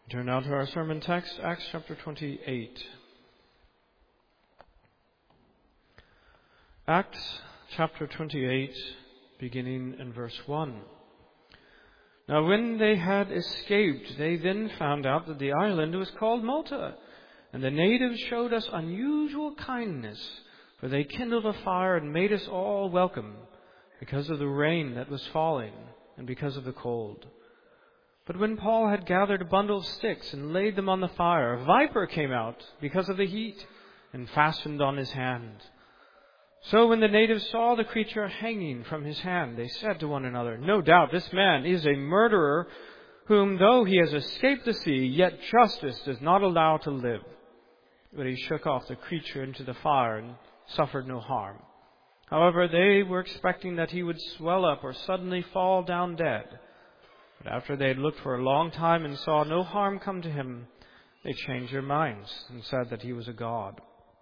Turn now to our sermon text, Acts chapter 28. Acts chapter 28, beginning in verse 1. Now when they had escaped, they then found out that the island was called Malta, and the natives showed us unusual kindness, for they kindled a fire and made us all welcome, because of the rain that was falling, and because of the cold. But when Paul had gathered a bundle of sticks and laid them on the fire, a viper came out because of the heat and fastened on his hand. So when the natives saw the creature hanging from his hand, they said to one another, "No doubt this man is a murderer, whom though he has escaped the sea, yet justice does not allow to live." But he shook off the creature into the fire and suffered no harm. However, they were expecting that he would swell up or suddenly fall down dead. But after they had looked for a long time and saw no harm come to him, they changed their minds and said that he was a god.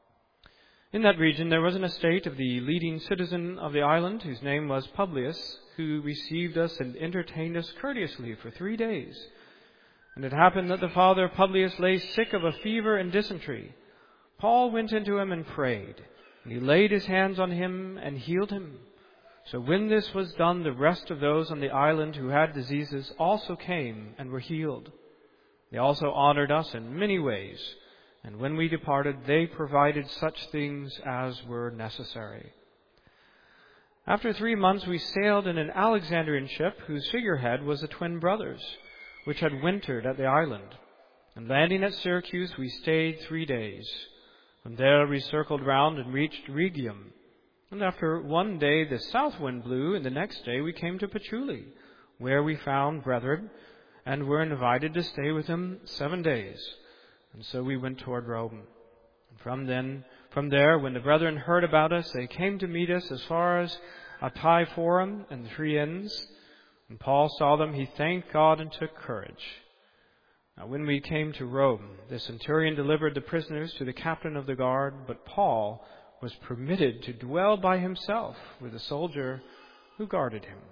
In that region there was an estate of the leading citizen of the island, whose name was Publius, who received us and entertained us courteously for 3 days. And it happened that the father of Publius lay sick of a fever and dysentery. Paul went into him and prayed, and he laid his hands on him and healed him. So when this was done, the rest of those on the island who had diseases also came and were healed. They also honored us in many ways, and when we departed, they provided such things as were necessary. After 3 months, we sailed in an Alexandrian ship whose figurehead was the twin brothers, which had wintered at the island. And landing at Syracuse, we stayed 3 days. From there we circled round and reached Rhegium. And after 1 day the south wind blew, and the next day we came to Puteoli, where we found brethren, and were invited to stay with them 7 days. And so we went toward Rome. And from there, when the brethren heard about us, they came to meet us as far as Antiphora and the 3 Inns. When Paul saw them, he thanked God and took courage. Now when we came to Rome, the centurion delivered the prisoners to the captain of the guard, but Paul was permitted to dwell by himself with a soldier who guarded him.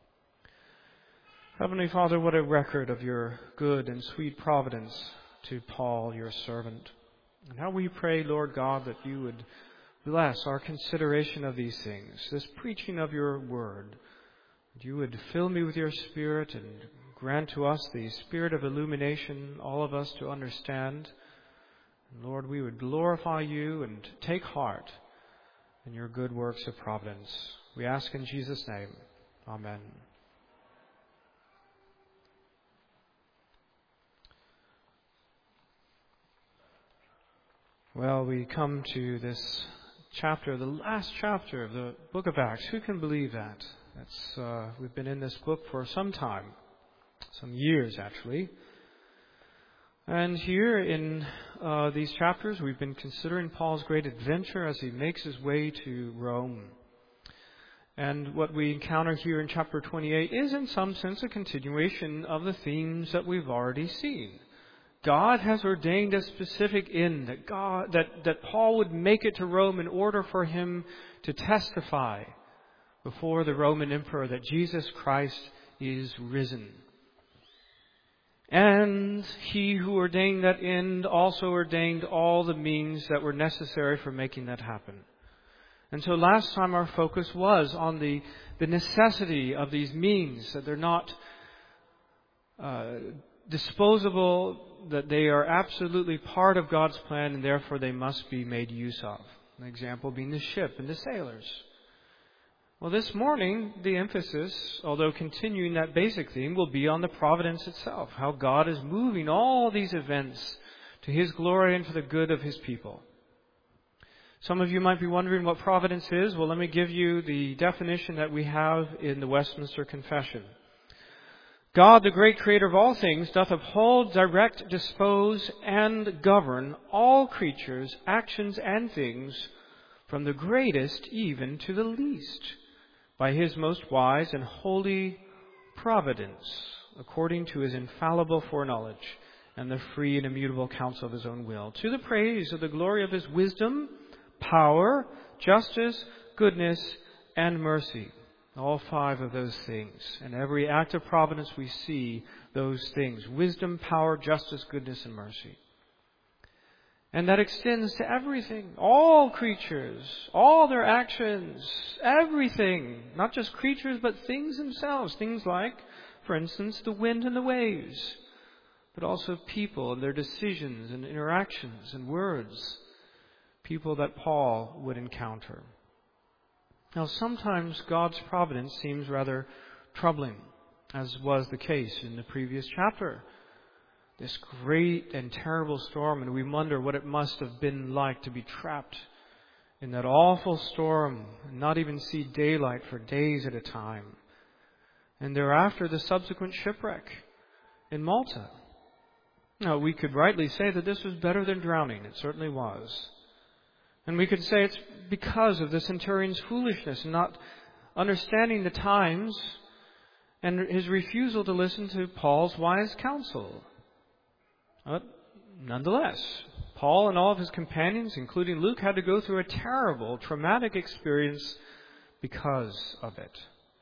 Heavenly Father, what a record of your good and sweet providence to Paul, your servant. And how we pray, Lord God, that you would bless our consideration of these things, this preaching of your word. That you would fill me with your Spirit and grant to us the spirit of illumination, all of us to understand. And Lord, we would glorify you and take heart in your good works of providence. We ask in Jesus' name. Amen. Well, we come to this chapter, the last chapter of the book of Acts. Who can believe that? We've been in this book for some time, some years actually. And here in these chapters, we've been considering Paul's great adventure as he makes his way to Rome. And what we encounter here in chapter 28 is in some sense a continuation of the themes that we've already seen. God has ordained a specific end, that Paul would make it to Rome in order for him to testify before the Roman emperor that Jesus Christ is risen. And he who ordained that end also ordained all the means that were necessary for making that happen. And so last time our focus was on the necessity of these means, that they're not disposable, that they are absolutely part of God's plan, and therefore they must be made use of. An example being the ship and the sailors. Well, this morning, the emphasis, although continuing that basic theme, will be on the providence itself. How God is moving all these events to His glory and for the good of His people. Some of you might be wondering what providence is. Well, let me give you the definition that we have in the Westminster Confession. God, the great creator of all things, doth uphold, direct, dispose, and govern all creatures, actions, and things, from the greatest even to the least, by His most wise and holy providence, according to His infallible foreknowledge, and the free and immutable counsel of His own will, to the praise of the glory of His wisdom, power, justice, goodness, and mercy. All 5 of those things. And every act of providence we see those things: wisdom, power, justice, goodness, and mercy. And that extends to everything, all creatures, all their actions, everything. Not just creatures, but things themselves. Things like, for instance, the wind and the waves, but also people and their decisions and interactions and words. People that Paul would encounter. Now, sometimes God's providence seems rather troubling, as was the case in the previous chapter. This great and terrible storm, and we wonder what it must have been like to be trapped in that awful storm and not even see daylight for days at a time. And thereafter, the subsequent shipwreck in Malta. Now, we could rightly say that this was better than drowning. It certainly was. And we could say it's because of the centurion's foolishness and not understanding the times and his refusal to listen to Paul's wise counsel. But nonetheless, Paul and all of his companions, including Luke, had to go through a terrible, traumatic experience because of it.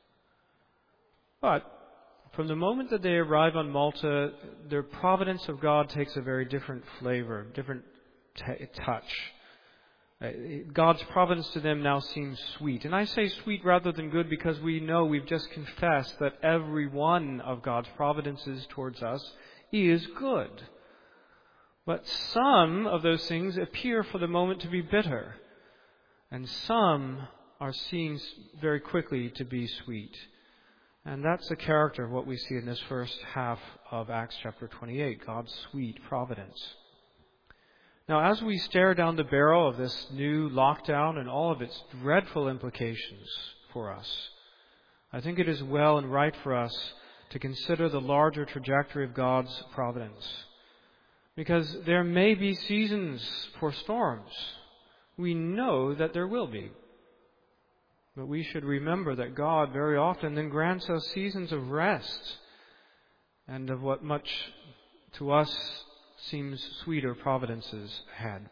But from the moment that they arrive on Malta, the providence of God takes a very different flavor, different touch. God's providence to them now seems sweet. And I say sweet rather than good because we know, we've just confessed that every one of God's providences towards us is good. But some of those things appear for the moment to be bitter. And some are seen very quickly to be sweet. And that's the character of what we see in this first half of Acts chapter 28, God's sweet providence. Now, as we stare down the barrel of this new lockdown and all of its dreadful implications for us, I think it is well and right for us to consider the larger trajectory of God's providence. Because there may be seasons for storms. We know that there will be. But we should remember that God very often then grants us seasons of rest and of what much to us seems sweeter providences ahead.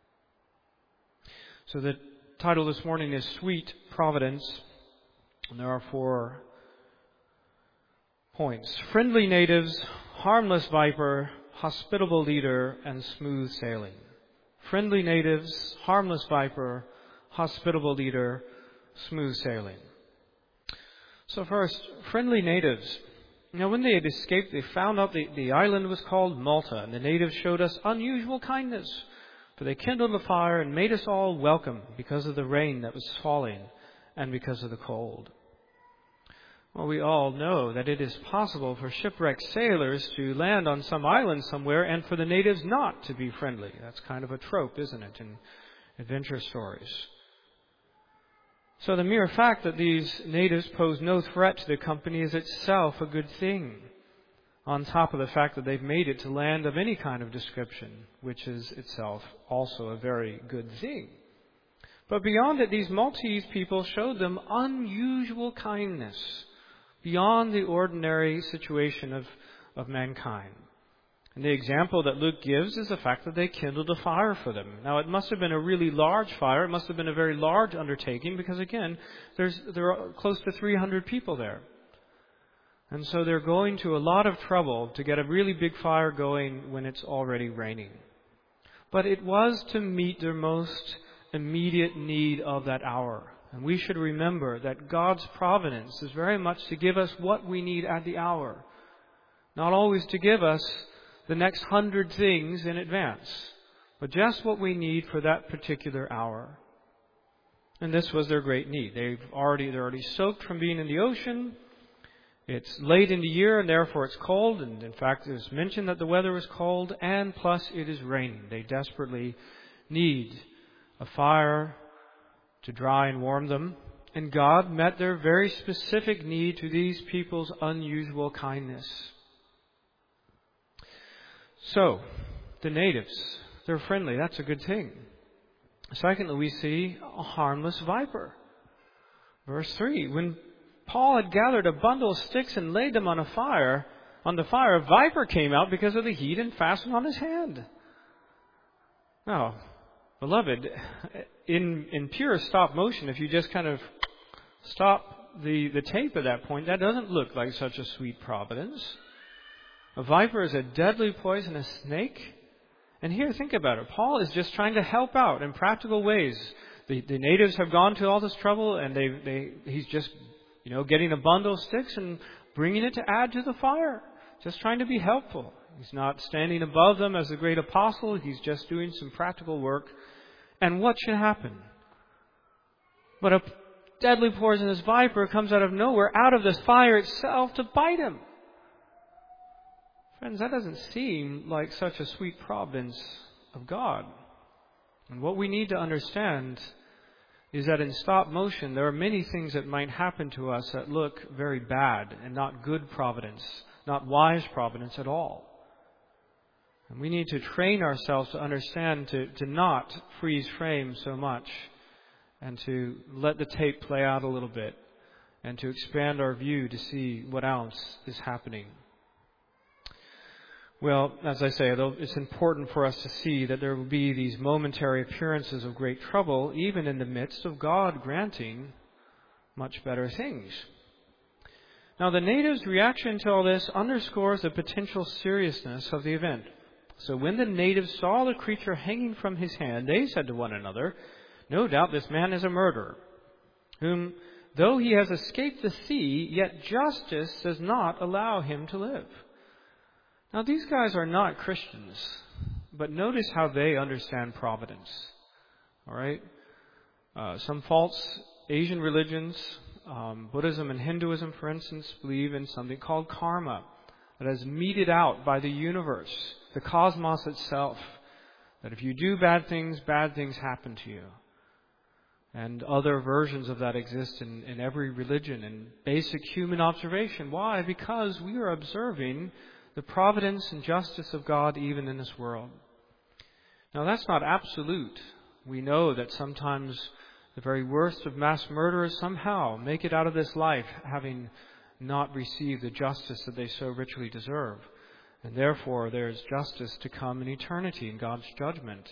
So the title this morning is Sweet Providence, and there are 4 points: friendly natives, harmless viper, hospitable leader, and smooth sailing. Friendly natives, harmless viper, hospitable leader, smooth sailing. So first, friendly natives. Now, when they had escaped, they found out the island was called Malta, and the natives showed us unusual kindness, for they kindled a fire and made us all welcome because of the rain that was falling and because of the cold. Well, we all know that it is possible for shipwrecked sailors to land on some island somewhere and for the natives not to be friendly. That's kind of a trope, isn't it, in adventure stories. So the mere fact that these natives pose no threat to the company is itself a good thing, on top of the fact that they've made it to land of any kind of description, which is itself also a very good thing. But beyond it, these Maltese people showed them unusual kindness, beyond the ordinary situation of mankind. And the example that Luke gives is the fact that they kindled a fire for them. Now, it must have been a really large fire. It must have been a very large undertaking because, again, there are close to 300 people there. And so they're going to a lot of trouble to get a really big fire going when it's already raining. But it was to meet their most immediate need of that hour. And we should remember that God's providence is very much to give us what we need at the hour. Not always to give us the next 100 things in advance, but just what we need for that particular hour. And this was their great need. They're already soaked from being in the ocean. It's late in the year and therefore it's cold. And in fact, it's mentioned that the weather was cold and plus it is raining. They desperately need a fire to dry and warm them. And God met their very specific need to these people's unusual kindness. So, the natives, they're friendly. That's a good thing. Secondly, we see a harmless viper. Verse 3, when Paul had gathered a bundle of sticks and laid them on the fire, a viper came out because of the heat and fastened on his hand. Now, beloved, in pure stop motion, if you just kind of stop the tape at that point, that doesn't look like such a sweet providence. A viper is a deadly poisonous snake. And here, think about it. Paul is just trying to help out in practical ways. The natives have gone to all this trouble, and he's just, getting a bundle of sticks and bringing it to add to the fire. Just trying to be helpful. He's not standing above them as a great apostle. He's just doing some practical work. And what should happen? But a deadly poisonous viper comes out of nowhere, out of this fire itself, to bite him. Friends, that doesn't seem like such a sweet providence of God. And what we need to understand is that in stop motion, there are many things that might happen to us that look very bad and not good providence, not wise providence at all. And we need to train ourselves to understand, to not freeze frame so much, and to let the tape play out a little bit, and to expand our view to see what else is happening. Well, as I say, though, it's important for us to see that there will be these momentary appearances of great trouble, even in the midst of God granting much better things. Now, the natives' reaction to all this underscores the potential seriousness of the event. So when the natives saw the creature hanging from his hand, they said to one another, "No doubt this man is a murderer, whom, though he has escaped the sea, yet justice does not allow him to live." Now, these guys are not Christians, but notice how they understand providence. All right? Some false Asian religions, Buddhism and Hinduism, for instance, believe in something called karma, that is meted out by the universe, the cosmos itself, that if you do bad things happen to you. And other versions of that exist in every religion and basic human observation. Why? Because we are observing the providence and justice of God even in this world. Now, that's not absolute. We know that sometimes the very worst of mass murderers somehow make it out of this life having not received the justice that they so richly deserve. And therefore, there's justice to come in eternity in God's judgment.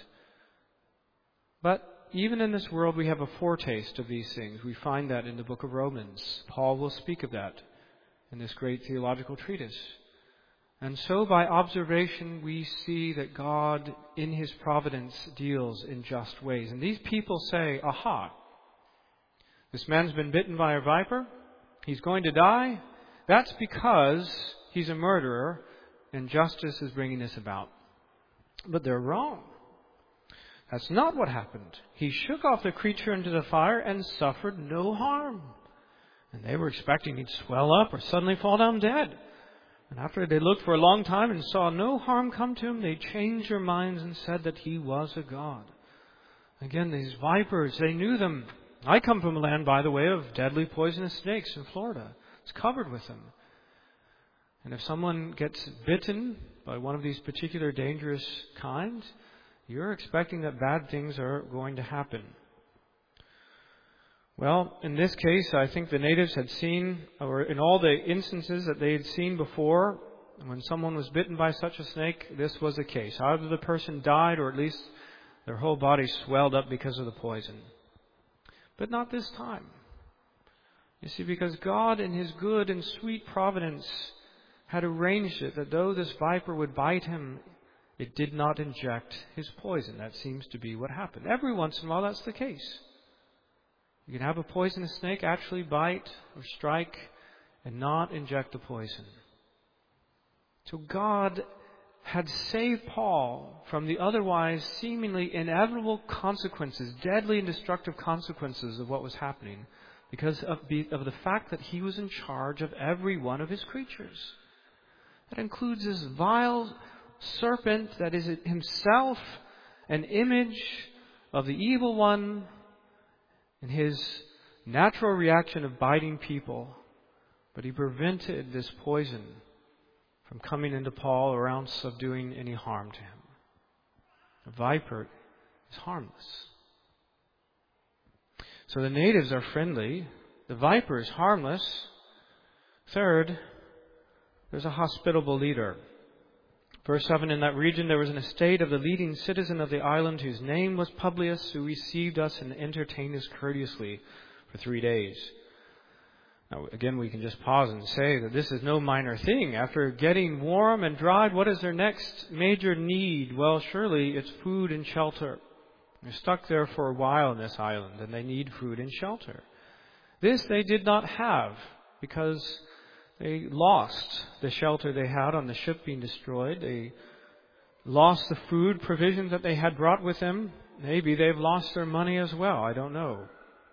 But even in this world, we have a foretaste of these things. We find that in the book of Romans. Paul will speak of that in this great theological treatise. And so by observation, we see that God, in His providence, deals in just ways. And these people say, aha, this man's been bitten by a viper. He's going to die. That's because he's a murderer, and justice is bringing this about. But they're wrong. That's not what happened. He shook off the creature into the fire and suffered no harm. And they were expecting he'd swell up or suddenly fall down dead. And after they looked for a long time and saw no harm come to him, they changed their minds and said that he was a god. Again, these vipers, they knew them. I come from a land, by the way, of deadly poisonous snakes in Florida. It's covered with them. And if someone gets bitten by one of these particular dangerous kinds, you're expecting that bad things are going to happen. Well, in this case, I think the natives had seen, or in all the instances that they had seen before, when someone was bitten by such a snake, this was the case. Either the person died, or at least their whole body swelled up because of the poison. But not this time. You see, because God in His good and sweet providence had arranged it that though this viper would bite him, it did not inject his poison. That seems to be what happened. Every once in a while, that's the case. You can have a poisonous snake actually bite or strike and not inject the poison. So God had saved Paul from the otherwise seemingly inevitable consequences, deadly and destructive consequences of what was happening, because of the fact that he was in charge of every one of his creatures. That includes this vile serpent that is himself an image of the evil one, in his natural reaction of biting people. But he prevented this poison from coming into Paul or else of doing any harm to him. The viper is harmless. So the natives are friendly. The viper is harmless. Third, there's a hospitable leader. Verse 7, in that region there was an estate of the leading citizen of the island whose name was Publius, who received us and entertained us courteously for 3 days. Now, again, we can just pause and say that this is no minor thing. After getting warm and dried, what is their next major need? Well, surely it's food and shelter. They're stuck there for a while on this island, and they need food and shelter. This they did not have because they lost the shelter they had on the ship being destroyed. They lost the food provisions that they had brought with them. Maybe they've lost their money as well. I don't know.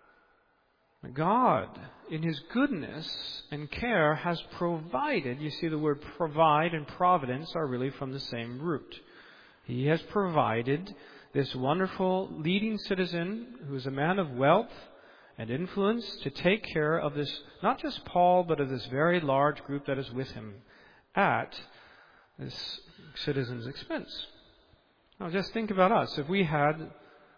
God, in His goodness and care, has provided. You see, the word provide and providence are really from the same root. He has provided this wonderful leading citizen who is a man of wealth and influence to take care of this, not just Paul, but of this very large group that is with him at this citizen's expense. Now just think about us. If we had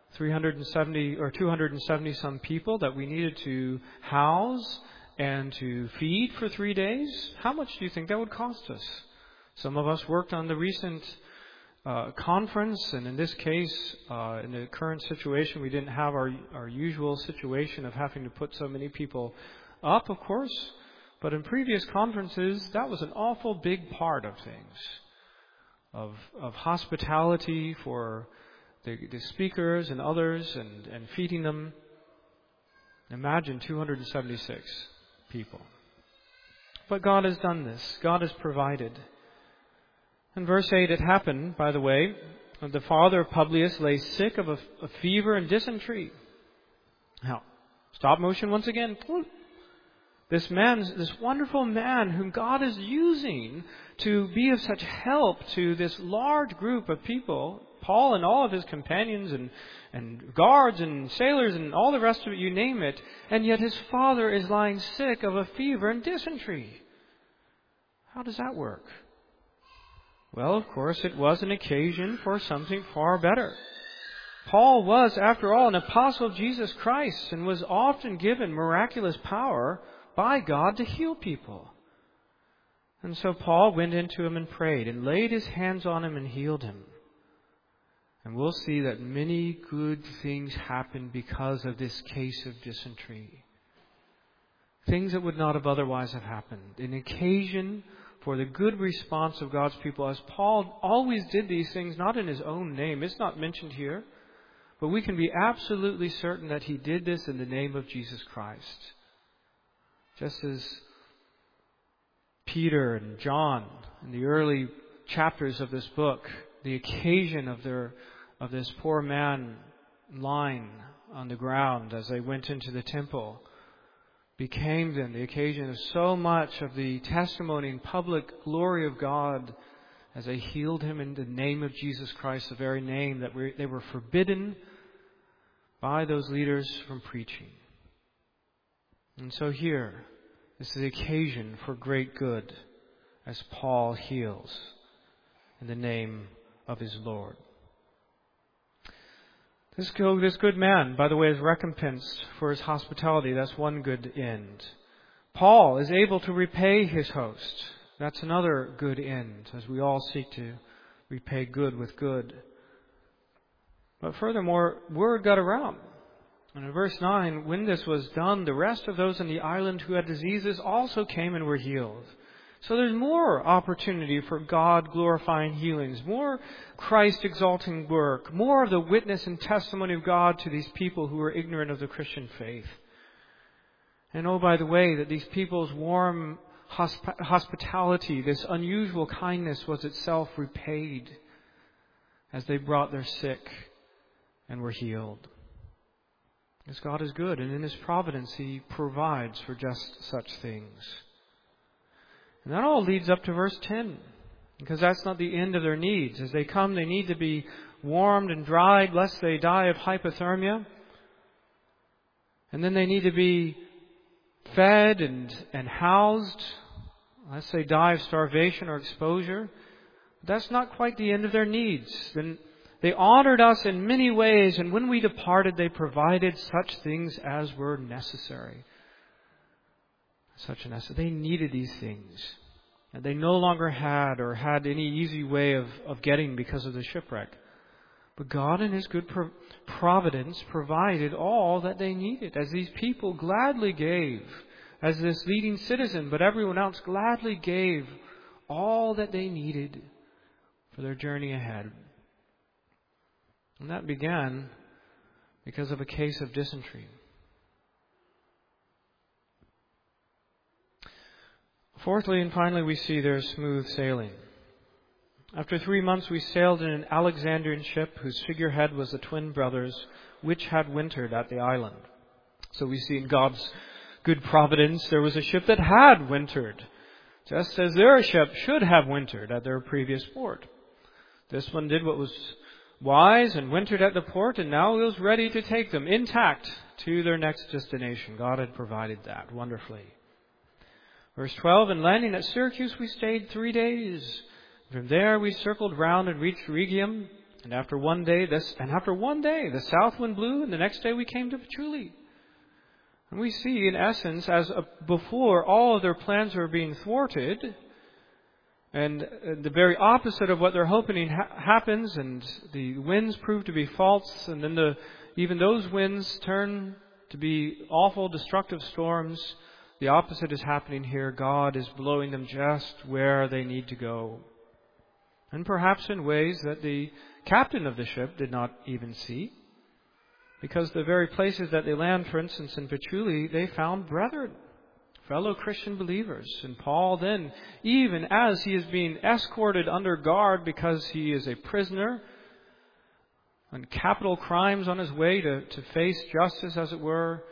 370 or 270 some people that we needed to house and to feed for 3 days, how much do you think that would cost us? Some of us worked on the recent conference, and in this case, in the current situation, we didn't have our usual situation of having to put so many people up, of course. But in previous conferences, that was an awful big part of things, of hospitality for the speakers and others, and feeding them. Imagine 276 people. But God has done this. God has provided. In verse 8, it happened, by the way, the father of Publius lay sick of a fever and dysentery. Now, stop motion once again. This wonderful man whom God is using to be of such help to this large group of people, Paul and all of his companions and guards and sailors and all the rest of it, you name it, and yet his father is lying sick of a fever and dysentery. How does that work? Well, of course, it was an occasion for something far better. Paul was, after all, an apostle of Jesus Christ and was often given miraculous power by God to heal people. And so Paul went into him and prayed and laid his hands on him and healed him. And we'll see that many good things happened because of this case of dysentery. Things that would not have otherwise have happened. An occasion for the good response of God's people, as Paul always did these things, not in his own name. It's not mentioned here. But we can be absolutely certain that he did this in the name of Jesus Christ. Just as Peter and John, in the early chapters of this book, the occasion of this poor man lying on the ground as they went into the temple, became then the occasion of so much of the testimony and public glory of God as they healed him in the name of Jesus Christ, the very name that they were forbidden by those leaders from preaching. And so here, this is the occasion for great good as Paul heals in the name of his Lord. This good man, by the way, is recompensed for his hospitality. That's one good end. Paul is able to repay his host. That's another good end, as we all seek to repay good with good. But furthermore, word got around. And in verse 9, when this was done, the rest of those in the island who had diseases also came and were healed. So there's more opportunity for God-glorifying healings, more Christ-exalting work, more of the witness and testimony of God to these people who are ignorant of the Christian faith. And oh, by the way, that these people's warm hospitality, this unusual kindness was itself repaid as they brought their sick and were healed. Because God is good, and in His providence He provides for just such things. And that all leads up to verse 10, because that's not the end of their needs. As they come, they need to be warmed and dried, lest they die of hypothermia. And then they need to be fed and housed, lest they die of starvation or exposure. But that's not quite the end of their needs. Then they honored us in many ways, and when we departed, they provided such things as were necessary. They needed these things. And they no longer had any easy way of getting because of the shipwreck. But God in His good providence provided all that they needed, as these people gladly gave as this leading citizen, but everyone else gladly gave all that they needed for their journey ahead. And that began because of a case of dysentery. Fourthly and finally, we see their smooth sailing. After 3 months, we sailed in an Alexandrian ship whose figurehead was the twin brothers, which had wintered at the island. So we see in God's good providence, there was a ship that had wintered, just as their ship should have wintered at their previous port. This one did what was wise and wintered at the port, and now it was ready to take them intact to their next destination. God had provided that wonderfully. Verse 12, and landing at Syracuse, we stayed 3 days. From there we circled round and reached Rhegium, and after one day the south wind blew, and the next day we came to Puteoli. And we see, in essence, as before all of their plans were being thwarted, and the very opposite of what they're hoping happens, and the winds prove to be false, and then even those winds turn to be awful, destructive storms. The opposite is happening here. God is blowing them just where they need to go. And perhaps in ways that the captain of the ship did not even see. Because the very places that they land, for instance, in Puteoli, they found brethren, fellow Christian believers. And Paul then, even as he is being escorted under guard because he is a prisoner on capital crimes on his way to face justice, as it were,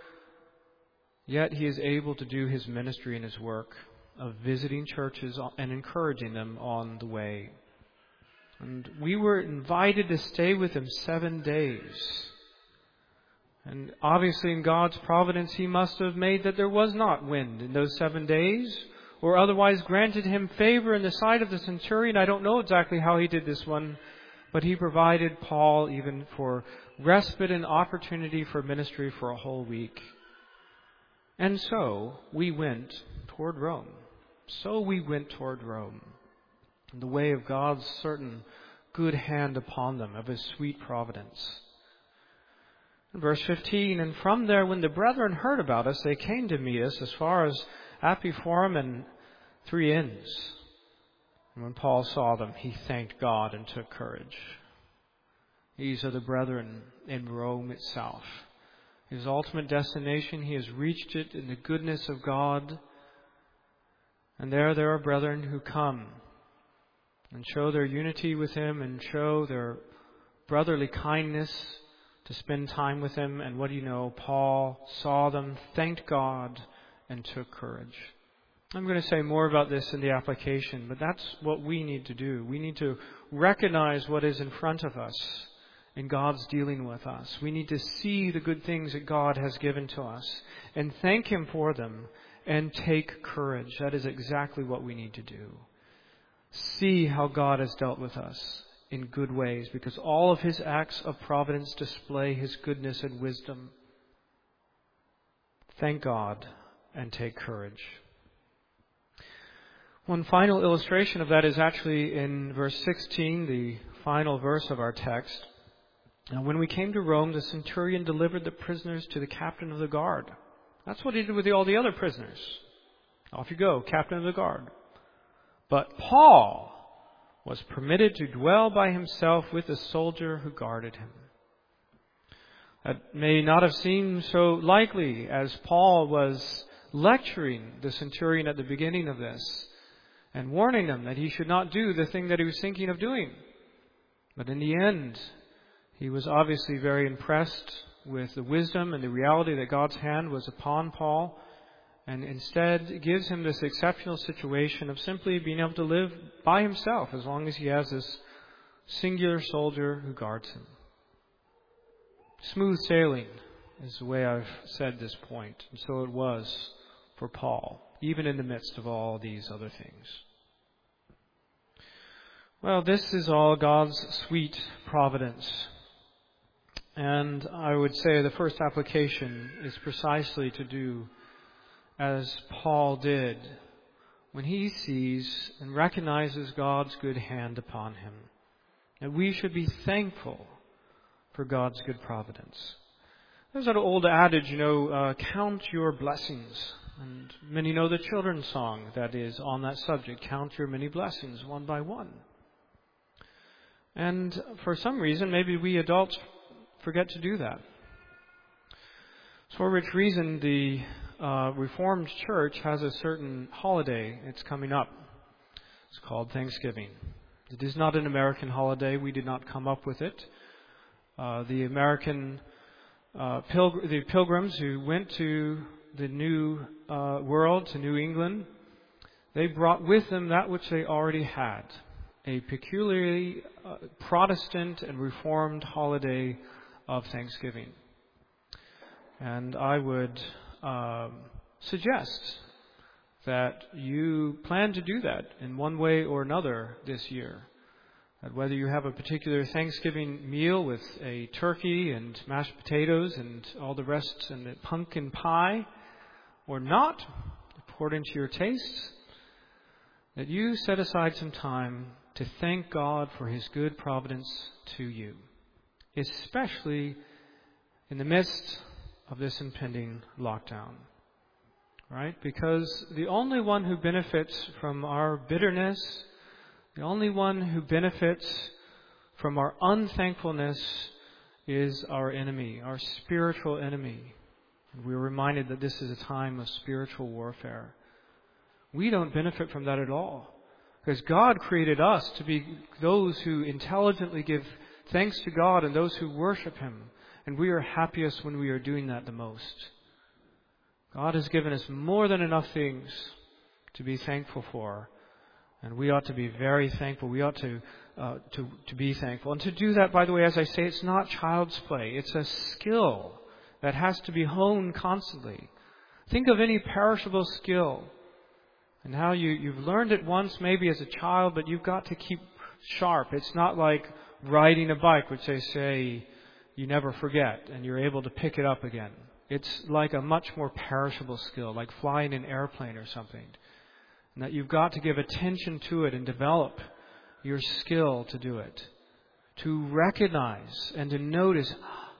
yet he is able to do his ministry and his work of visiting churches and encouraging them on the way. And we were invited to stay with him 7 days. And obviously in God's providence, He must have made that there was not wind in those 7 days, or otherwise granted him favor in the sight of the centurion. I don't know exactly how he did this one, but he provided Paul even for respite and opportunity for ministry for a whole week. And so we went toward Rome. In the way of God's certain good hand upon them, of His sweet providence. In verse 15, and from there, when the brethren heard about us, they came to meet us as far as Apiphorum and 3 Inns. And when Paul saw them, he thanked God and took courage. These are the brethren in Rome itself. His ultimate destination, he has reached it in the goodness of God. And there are brethren who come and show their unity with him and show their brotherly kindness to spend time with him. And what do you know? Paul saw them, thanked God, and took courage. I'm going to say more about this in the application, but that's what we need to do. We need to recognize what is in front of us in God's dealing with us. We need to see the good things that God has given to us and thank Him for them and take courage. That is exactly what we need to do. See how God has dealt with us in good ways, because all of His acts of providence display His goodness and wisdom. Thank God and take courage. One final illustration of that is actually in verse 16, the final verse of our text. Now, when we came to Rome, the centurion delivered the prisoners to the captain of the guard. That's what he did with all the other prisoners. Off you go, captain of the guard. But Paul was permitted to dwell by himself with the soldier who guarded him. That may not have seemed so likely as Paul was lecturing the centurion at the beginning of this and warning him that he should not do the thing that he was thinking of doing. But in the end, he was obviously very impressed with the wisdom and the reality that God's hand was upon Paul, and instead gives him this exceptional situation of simply being able to live by himself as long as he has this singular soldier who guards him. Smooth sailing is the way I've said this point, and so it was for Paul, even in the midst of all these other things. Well, this is all God's sweet providence. And I would say the first application is precisely to do as Paul did when he sees and recognizes God's good hand upon him. And we should be thankful for God's good providence. There's that old adage, count your blessings. And many know the children's song that is on that subject, Count Your Many Blessings One by One. And for some reason, maybe we adults forget to do that. For which reason the Reformed Church has a certain holiday. It's coming up. It's called Thanksgiving. It is not an American holiday. We did not come up with it. The American the pilgrims who went to the New World, to New England, they brought with them that which they already had, a peculiarly Protestant and Reformed holiday of Thanksgiving. And I would suggest that you plan to do that in one way or another this year. That whether you have a particular Thanksgiving meal with a turkey and mashed potatoes and all the rest and a pumpkin pie or not, according to your tastes, that you set aside some time to thank God for His good providence to you, especially in the midst of this impending lockdown. Right? Because the only one who benefits from our bitterness, the only one who benefits from our unthankfulness is our enemy, our spiritual enemy. And we're reminded that this is a time of spiritual warfare. We don't benefit from that at all. Because God created us to be those who intelligently give thanks to God and those who worship Him. And we are happiest when we are doing that the most. God has given us more than enough things to be thankful for. And we ought to be very thankful. We ought to be thankful. And to do that, by the way, as I say, it's not child's play. It's a skill that has to be honed constantly. Think of any perishable skill and how you've learned it once maybe as a child, but you've got to keep sharp. It's not like riding a bike, which they say you never forget and you're able to pick it up again. It's like a much more perishable skill, like flying an airplane or something. And that you've got to give attention to it and develop your skill to do it. To recognize and to notice,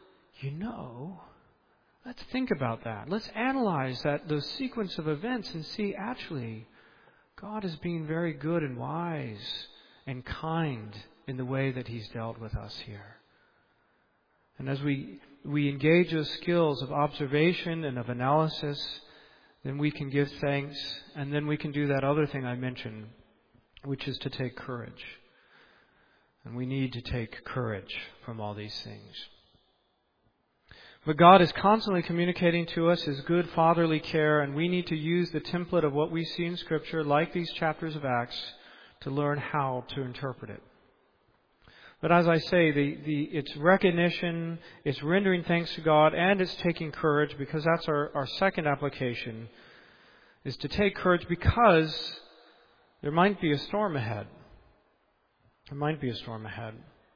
let's think about that. Let's analyze those sequence of events and see actually God is being very good and wise and kind in the way that He's dealt with us here. And as we engage those skills of observation and of analysis, then we can give thanks, and then we can do that other thing I mentioned, which is to take courage. And we need to take courage from all these things. But God is constantly communicating to us His good fatherly care, and we need to use the template of what we see in Scripture, like these chapters of Acts, to learn how to interpret it. But as I say, it's recognition, it's rendering thanks to God, and it's taking courage, because that's our second application, is to take courage because there might be a storm ahead. There might be a storm ahead.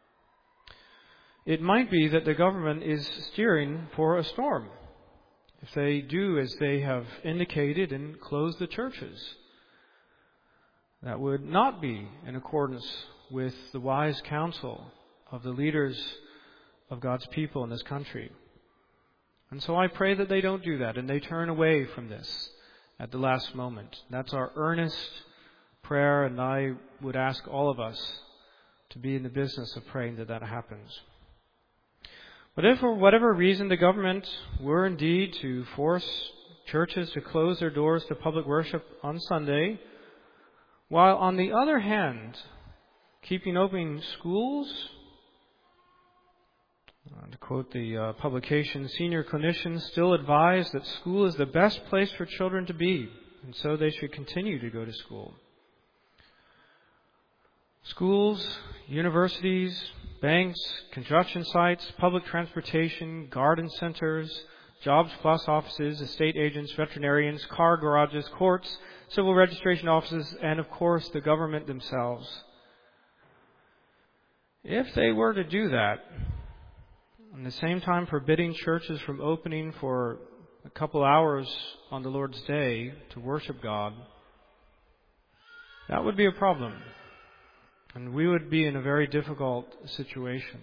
It might be that the government is steering for a storm if they do as they have indicated and close the churches. That would not be in accordance with the wise counsel of the leaders of God's people in this country. And so I pray that they don't do that and they turn away from this at the last moment. That's our earnest prayer, and I would ask all of us to be in the business of praying that that happens. But if for whatever reason the government were indeed to force churches to close their doors to public worship on Sunday, while on the other hand keeping open schools, to quote the publication, senior clinicians still advise that school is the best place for children to be, and so they should continue to go to school. Schools, universities, banks, construction sites, public transportation, garden centers, Jobs Plus offices, estate agents, veterinarians, car garages, courts, civil registration offices, and of course the government themselves. If they were to do that, at the same time forbidding churches from opening for a couple hours on the Lord's Day to worship God, that would be a problem. And we would be in a very difficult situation.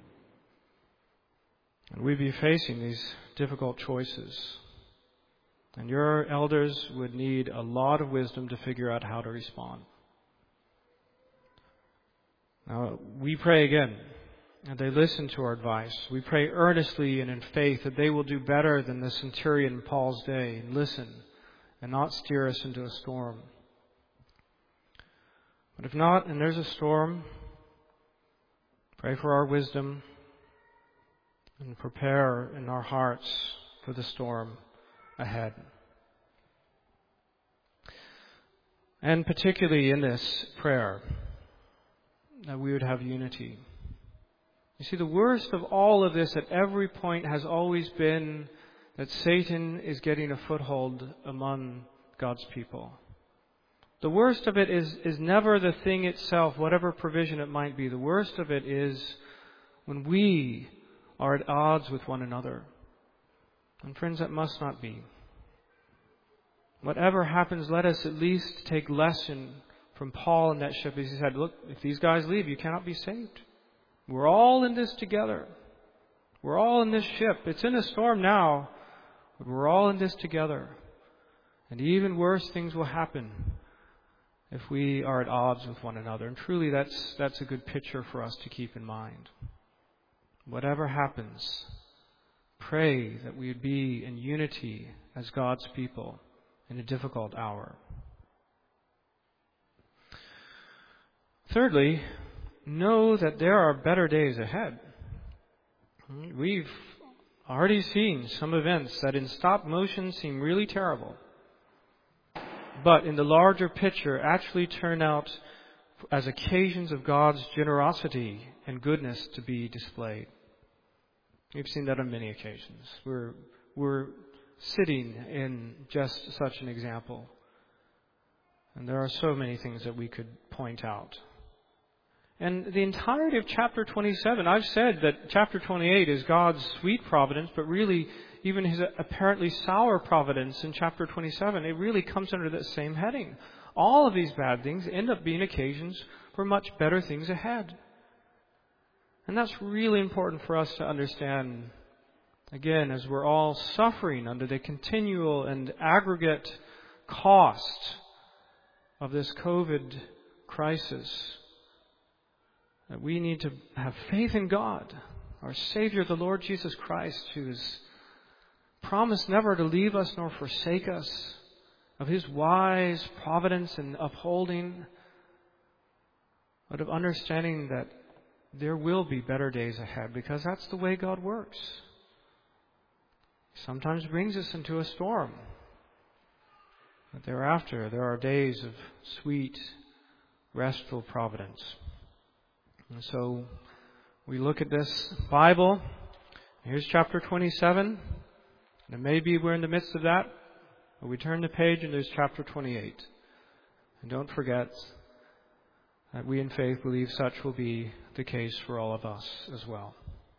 And we'd be facing these difficult choices. And your elders would need a lot of wisdom to figure out how to respond. Now, we pray again, and they listen to our advice. We pray earnestly and in faith that they will do better than the centurion in Paul's day and listen and not steer us into a storm. But if not, and there's a storm, pray for our wisdom and prepare in our hearts for the storm ahead. And particularly in this prayer, that we would have unity. You see, the worst of all of this at every point has always been that Satan is getting a foothold among God's people. The worst of it is never the thing itself, whatever provision it might be. The worst of it is when we are at odds with one another. And friends, that must not be. Whatever happens, let us at least take lesson from Paul and that ship. He said, look, if these guys leave, you cannot be saved. We're all in this together. We're all in this ship. It's in a storm now, but we're all in this together. And even worse things will happen if we are at odds with one another. And truly, that's a good picture for us to keep in mind. Whatever happens, pray that we would be in unity as God's people in a difficult hour. Thirdly, know that there are better days ahead. We've already seen some events that in stop motion seem really terrible, but in the larger picture actually turn out as occasions of God's generosity and goodness to be displayed. We've seen that on many occasions. We're sitting in just such an example. And there are so many things that we could point out. And the entirety of chapter 27, I've said that chapter 28 is God's sweet providence, but really even His apparently sour providence in chapter 27, it really comes under that same heading. All of these bad things end up being occasions for much better things ahead. And that's really important for us to understand, again, as we're all suffering under the continual and aggregate cost of this COVID crisis, that we need to have faith in God, our Savior, the Lord Jesus Christ, who has promised never to leave us nor forsake us, of His wise providence and upholding, but of understanding that there will be better days ahead, because that's the way God works. He sometimes brings us into a storm, but thereafter there are days of sweet, restful providence. And so we look at this Bible. Here's chapter 27. And maybe we're in the midst of that, but we turn the page and there's chapter 28. And don't forget that we in faith believe such will be the case for all of us as well.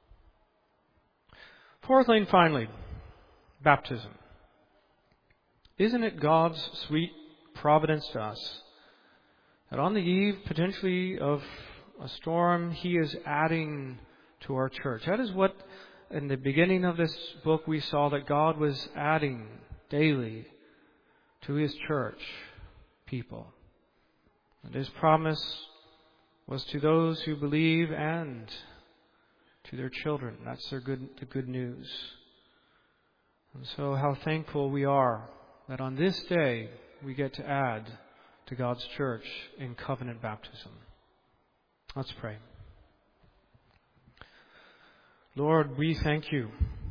Fourthly and finally, baptism. Isn't it God's sweet providence to us that on the eve potentially of a storm, He is adding to our church? That is what in the beginning of this book we saw, that God was adding daily to His church people. And His promise was to those who believe and to their children. That's the good news. And so how thankful we are that on this day we get to add to God's church in covenant baptism. Let's pray. Lord, we thank You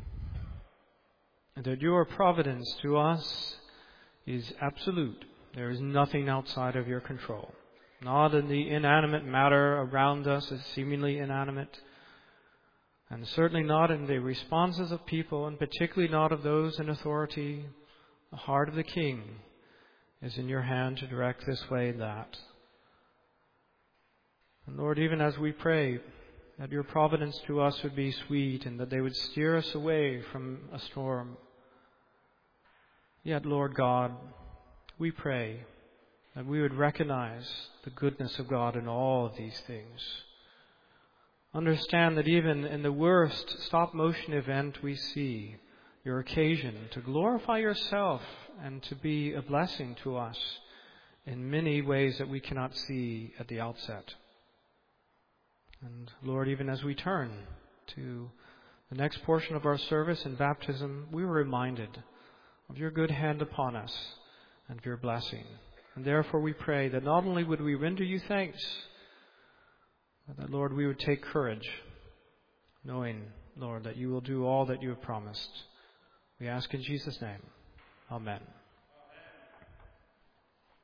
that Your providence to us is absolute. There is nothing outside of Your control. Not in the inanimate matter around us as seemingly inanimate, and certainly not in the responses of people, and particularly not of those in authority. The heart of the King is in Your hand to direct this way and that. And Lord, even as we pray that Your providence to us would be sweet and that they would steer us away from a storm, yet, Lord God, we pray that we would recognize the goodness of God in all of these things. Understand that even in the worst stop-motion event we see, Your occasion to glorify Yourself and to be a blessing to us in many ways that we cannot see at the outset. And Lord, even as we turn to the next portion of our service in baptism, we were reminded of your good hand upon us and of your blessing. And therefore we pray that not only would we render you thanks, but that, Lord, we would take courage, knowing, Lord, that you will do all that you have promised. We ask in Jesus' name. Amen.